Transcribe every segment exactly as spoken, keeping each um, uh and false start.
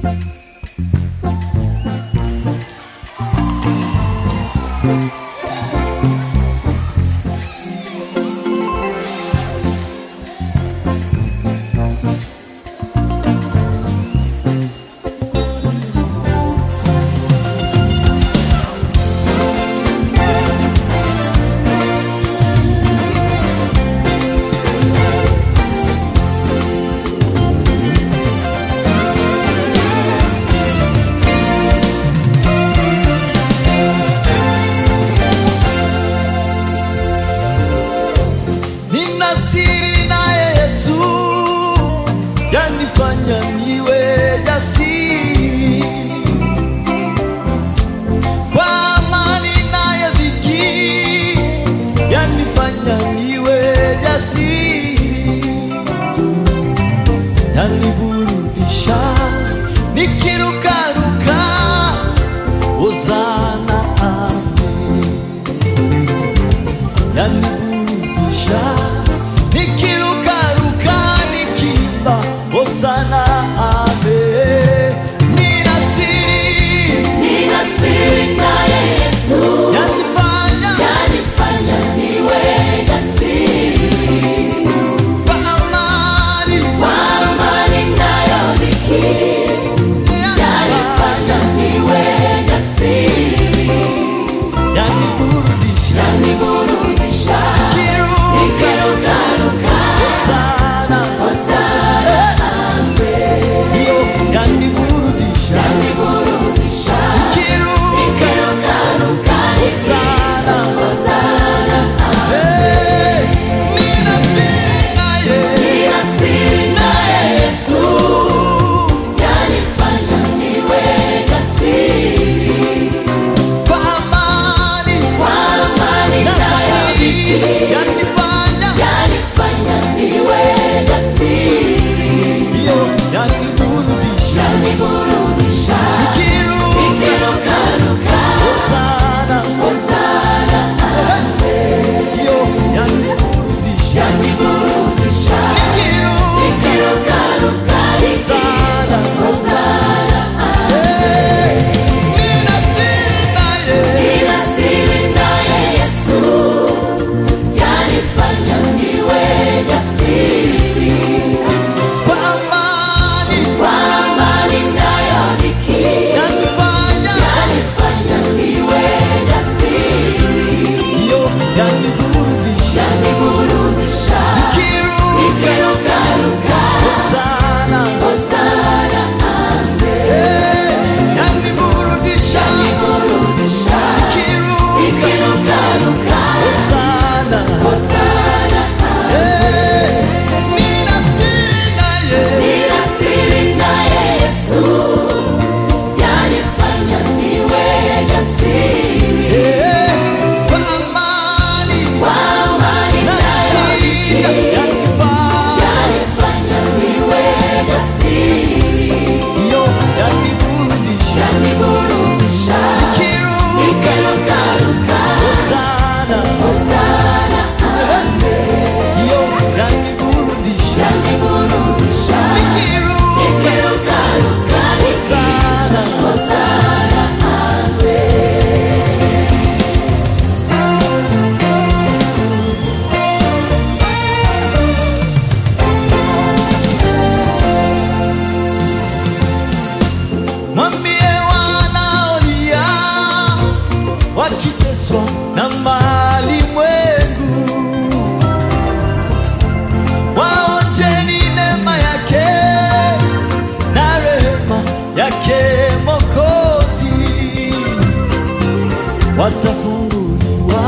watafunguliwa,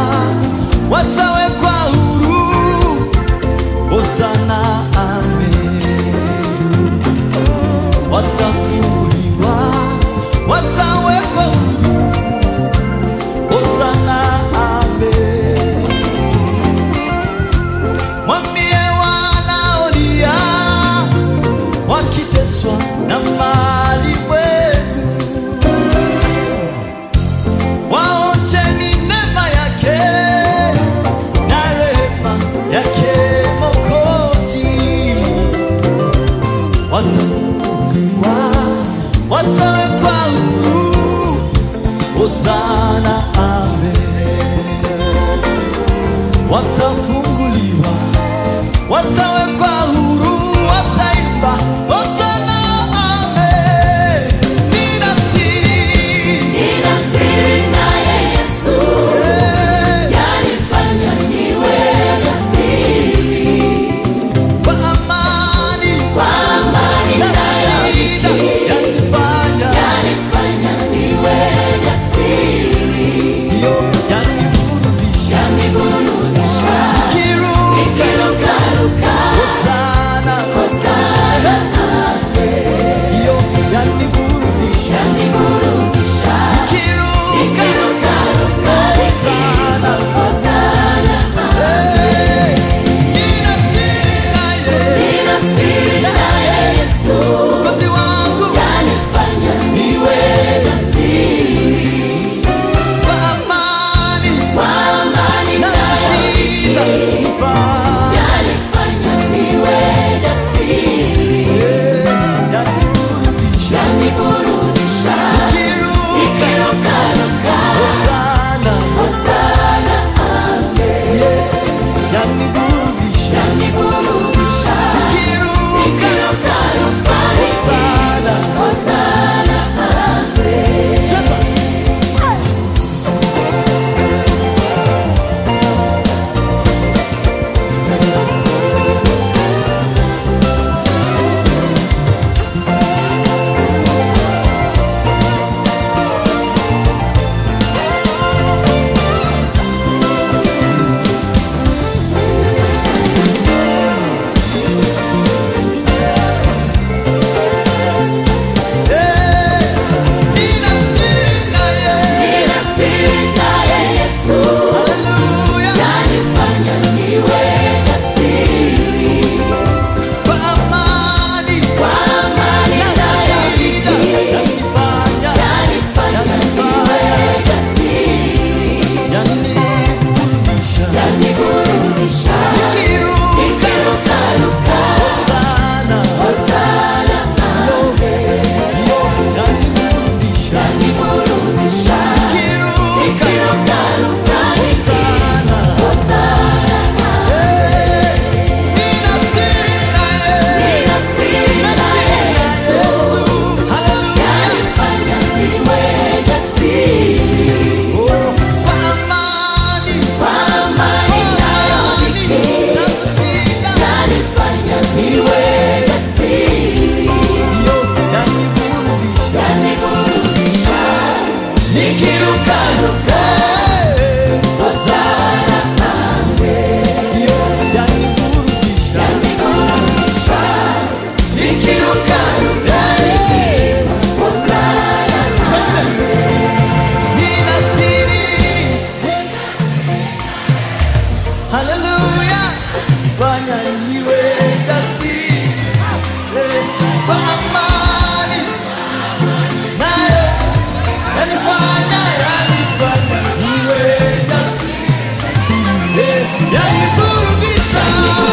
watawekwa huru. Hosana, amen. Watafunguliwa, watawekwa huru. Hosana, amen. Mwambie wanaolia wakiteswa na mali wenu, waonjeni neema yake na rehema yake Mwokozi. Watafunguliwa, watawekwa huru. Hosana, amen. Watafunguliwa, watawekwa huru, wataimba Hosana, amen. Nina siri, Nina siri naye Yesu, yanifanya niwe jasiri. kwa amani, Kwa amani na ninayohisi, shida, yanifanya yanifanya niwe jasiri. hiyo, yaniburudisha, Yaniburudisha, kiruka, nikirukaruka, Hosana, Hosana, amen. hiyo, yaniburudisha, Yaniburudisha, kiruka, nikirukaruka, Hosana, Hosana, eh, nina siri naye, nina siri naye Yesu, Mwokozi wangu, yanifanya niwe jasiri. kwa amani, Kwa amani na shida, ninayohisi, yanifanya, yanifanya niwe jasiri. eh, yaniburudisha, Yaniburudisha, kiruka, nikirukaruka, Hosana, Hosana, amen. yaniburudisha, Yaniburudisha, kiruka, nikirukaruka, Hosana. Hosana, amen. Sasa eh, nina siri naye, Nina siri naye Yesu, haleluya, yanifanya niwe jasiri. kwa amani, Kwa amani na shida, ninayohisi, yanifanya, yanifanya niwe jasiri. yaniburudisha, Yaniburudisha, kiruka, nikirukaruka, Hosana, Hosana, amen. hiyo, yaniburudisha, Yaniburudisha, kiruka, nikirukaruka, Hosana, Hosana, eh, nina siri naye, nina siri naye Yesu, haleluya, yanifanya niwe jasiri. oh, kwa amani, Kwa amani ninayohisi, na shida, yanifanya niwe jasiri. hiyo, yaniburudisha, Yaniburudisha, nikirukaruka, eh, Hosana, amen. hiyo, yaniburudisha, Yaniburudisha, nikirukaruka, Hosana, amen. nina siri, haleluya, fanya niwe jasiri, eh, kwa amani, nayo yanifanya, yanifanya niwe jasiri, eh, yaniburudisha,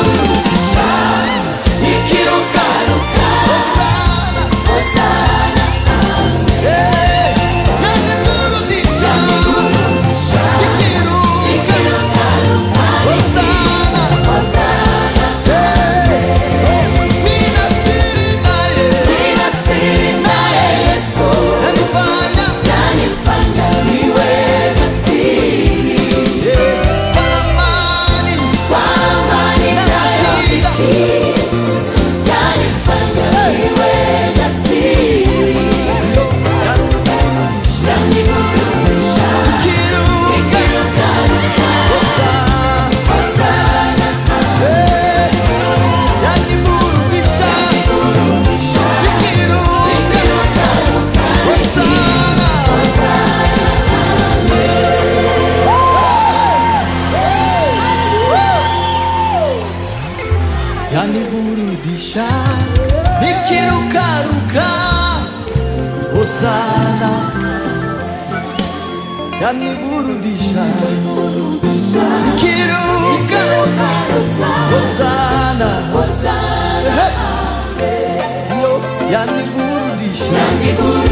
Nikirukaruka, Hosana, Hosana, eh, yaniburudisha, nikiruka, nikiruka, Hosana, Hosana, nina siri naye, nina siri naye Yesu, yanifanya, yanifanya niwe jasiri. eh, kwa amani, Kwa amani na shida, ninayohisi, yanifanya niwe jasiri. Yaniburudisha, nikirukaruka, Hosana, eh, yaniburudisha, nikiburudisha, nikiruka, nikirukaruka, Hosana, Hosana, yaniburudisha, nikirukaruka, Hosana, yaniburudisha, nikiruka, Hosana, Hosana, yo, yaniburudisha, yaniburudisha,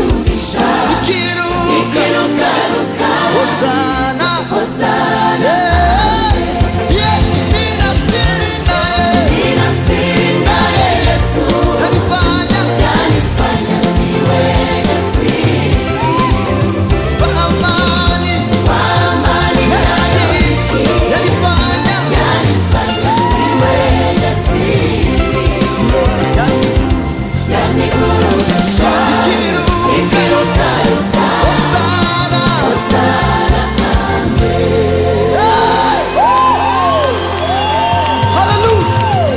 Hosana. Hosana. Yeah, nina siri naye. Nina siri naye Yesu. Yanifanya, Yanifanya niwe jasiri. kwa amani, Kwa amani ninayoishi. yanifanya, Yanifanya niwe jasiri. Yaniburudisha. Nikirukaruka. Hosana. Hosana. Hallelujah.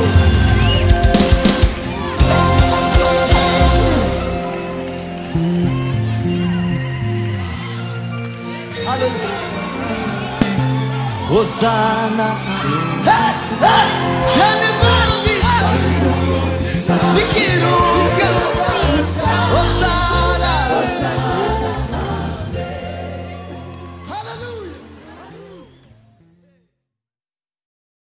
Hallelujah. Hosana. Hey, hey. Yaniburudisha. Nikirukaruka.